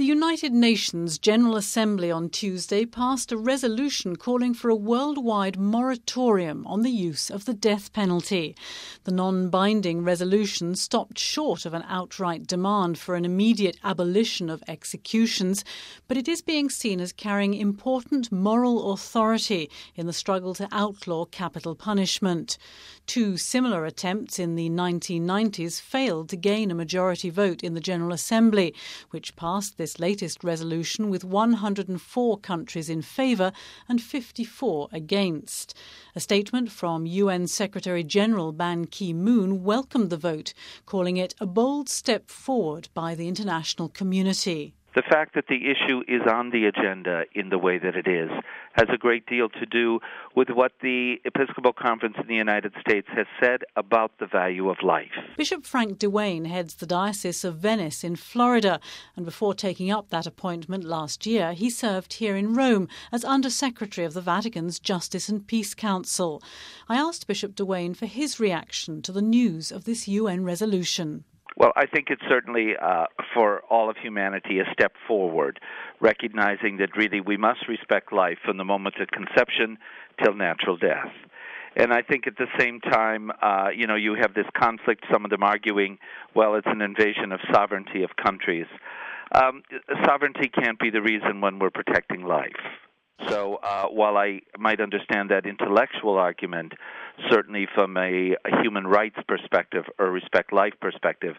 The United Nations General Assembly on Tuesday passed a resolution calling for a worldwide moratorium on the use of the death penalty. The non-binding resolution stopped short of an outright demand for an immediate abolition of executions, but it is being seen as carrying important moral authority in the struggle to outlaw capital punishment. Two similar attempts in the 1990s failed to gain a majority vote in the General Assembly, which passed this latest resolution with 104 countries in favour and 54 against. A statement from UN Secretary-General Ban Ki-moon welcomed the vote, calling it a bold step forward by the international community. The fact that the issue is on the agenda in the way that it is has a great deal to do with what the Episcopal Conference in the United States has said about the value of life. Bishop Frank DeWayne heads the Diocese of Venice in Florida, and before taking up that appointment last year, he served here in Rome as Under-Secretary of the Vatican's Justice and Peace Council. I asked Bishop DeWayne for his reaction to the news of this UN resolution. Well, I think it's certainly, for all of humanity, a step forward, recognizing that really we must respect life from the moment of conception till natural death. And I think at the same time, you have this conflict, some of them arguing, well, it's an invasion of sovereignty of countries. Sovereignty can't be the reason when we're protecting life. So while I might understand that intellectual argument, certainly from a human rights perspective or respect life perspective,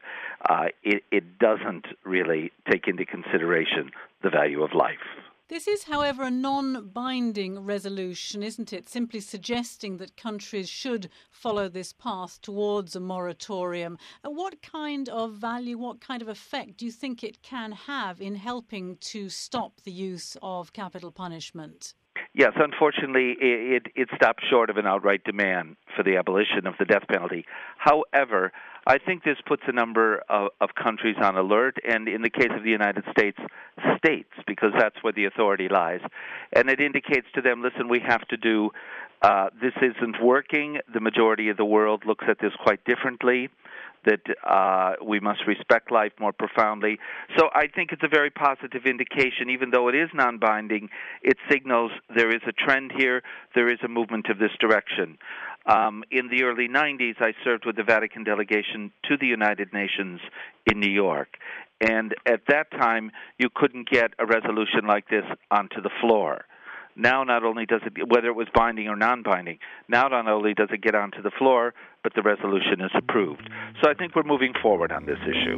it doesn't really take into consideration the value of life. This is, however, a non-binding resolution, isn't it? Simply suggesting that countries should follow this path towards a moratorium. What kind of value, what kind of effect do you think it can have in helping to stop the use of capital punishment? Yes, unfortunately, it stopped short of an outright demand for the abolition of the death penalty. However, I think this puts a number of countries on alert, and in the case of the United States, states, because that's where the authority lies. And it indicates to them, listen, we have to do, this isn't working. The majority of the world looks at this quite differently, that we must respect life more profoundly. So I think it's a very positive indication. Even though it is non-binding, it signals there is a trend here, there is a movement of this direction. In the early 90s, I served with the Vatican delegation to the United Nations in New York. And at that time, you couldn't get a resolution like this onto the floor. Now, not only does it, whether it was binding or non-binding, now not only does it get onto the floor, but the resolution is approved. So I think we're moving forward on this issue.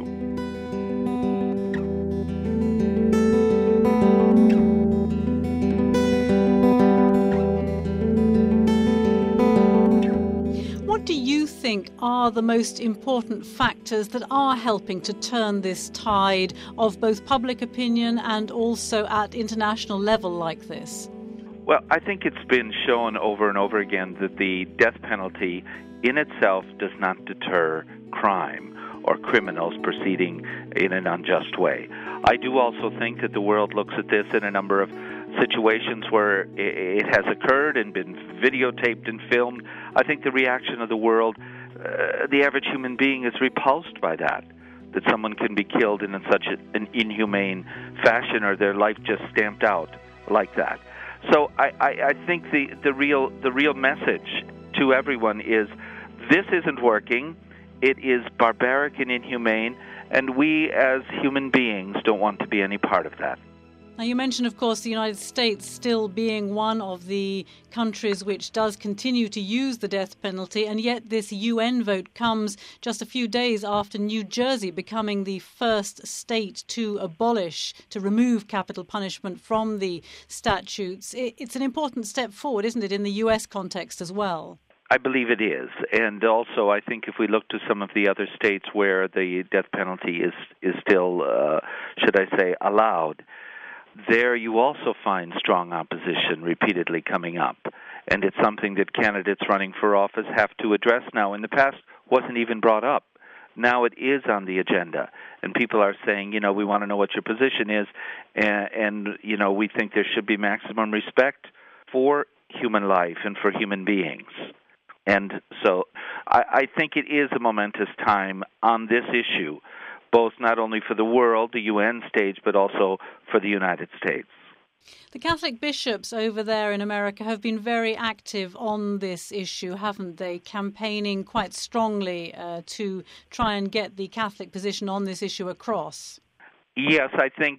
What do you think are the most important factors that are helping to turn this tide of both public opinion and also at international level like this? Well, I think it's been shown over and over again that the death penalty in itself does not deter crime or criminals proceeding in an unjust way. I do also think that the world looks at this in a number of situations where it has occurred and been videotaped and filmed. I think the reaction of the world, the average human being, is repulsed by that someone can be killed in such an inhumane fashion or their life just stamped out like that. So I think the real message to everyone is this isn't working. It is barbaric and inhumane, and we as human beings don't want to be any part of that. Now, you mentioned, of course, the United States still being one of the countries which does continue to use the death penalty, and yet this UN vote comes just a few days after New Jersey becoming the first state to remove capital punishment from the statutes. It's an important step forward, isn't it, in the US context as well? I believe it is. And also, I think if we look to some of the other states where the death penalty is still, allowed, there you also find strong opposition repeatedly coming up. And it's something that candidates running for office have to address now. In the past, wasn't even brought up. Now it is on the agenda. And people are saying, we want to know what your position is. And we think there should be maximum respect for human life and for human beings. And so I think it is a momentous time on this issue. both not only for the world, the UN stage, but also for the United States. The Catholic bishops over there in America have been very active on this issue, haven't they? Campaigning quite strongly to try and get the Catholic position on this issue across. Yes, I think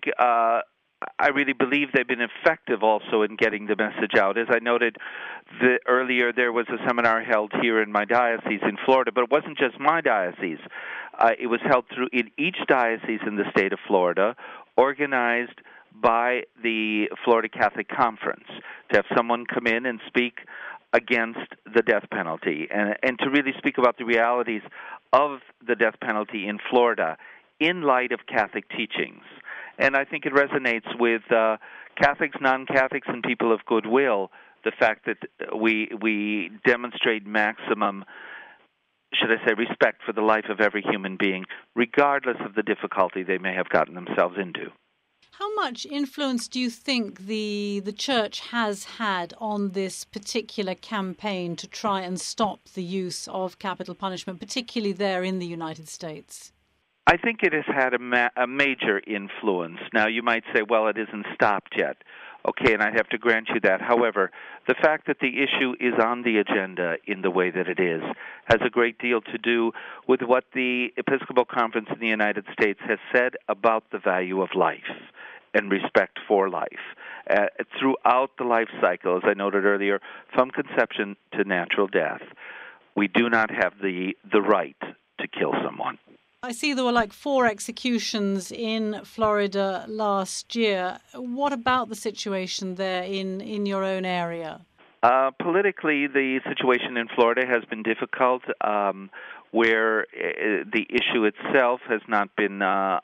I really believe they've been effective also in getting the message out. As I noted earlier, there was a seminar held here in my diocese in Florida, but it wasn't just my diocese. It was held in each diocese in the state of Florida, organized by the Florida Catholic Conference, to have someone come in and speak against the death penalty and to really speak about the realities of the death penalty in Florida in light of Catholic teachings. And I think it resonates with Catholics, non-Catholics, and people of goodwill, the fact that we demonstrate maximum, should I say, respect for the life of every human being, regardless of the difficulty they may have gotten themselves into. How much influence do you think the Church has had on this particular campaign to try and stop the use of capital punishment, particularly there in the United States? I think it has had a major influence. Now, you might say, well, it isn't stopped yet. Okay, and I'd have to grant you that. However, the fact that the issue is on the agenda in the way that it is has a great deal to do with what the Episcopal Conference in the United States has said about the value of life and respect for life throughout the life cycle, as I noted earlier, from conception to natural death. We do not have the right to kill someone. I see there were like 4 executions in Florida last year. What about the situation there in your own area? Politically, the situation in Florida has been difficult, where the issue itself has not been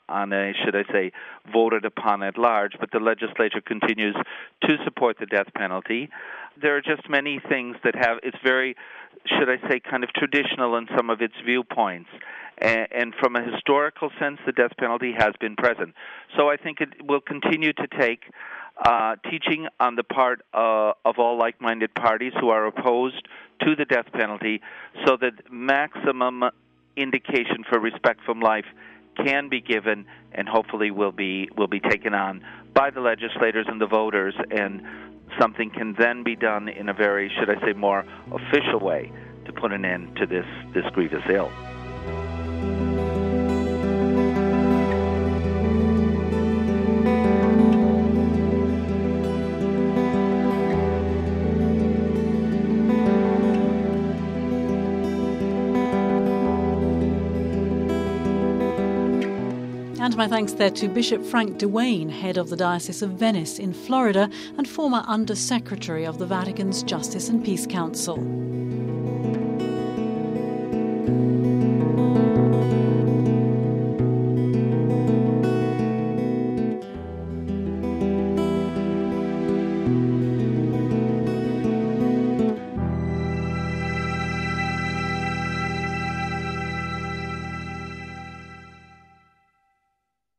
voted upon at large, but the legislature continues to support the death penalty. There are just many things that it's very, kind of traditional in some of its viewpoints. And from a historical sense, the death penalty has been present. So I think it will continue to take teaching on the part of all like-minded parties who are opposed to the death penalty, so that maximum indication for respect from life can be given and hopefully will be taken on by the legislators and the voters, and something can then be done in a very, more official way to put an end to this grievous ill. And my thanks there to Bishop Frank DeWayne, head of the Diocese of Venice in Florida and former Under-Secretary of the Vatican's Justice and Peace Council.